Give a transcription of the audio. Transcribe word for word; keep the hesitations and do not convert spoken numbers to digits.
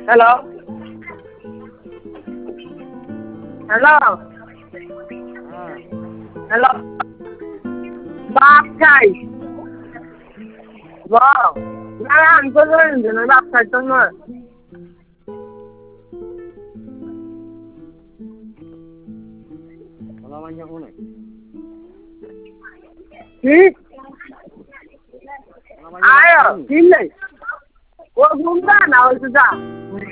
hello hello hello বাপ চাই বাপ না আমি তো জানি না বাপ চাই তো নয় কি আয় কি নেই ও ঘুমটা না ওই তো যা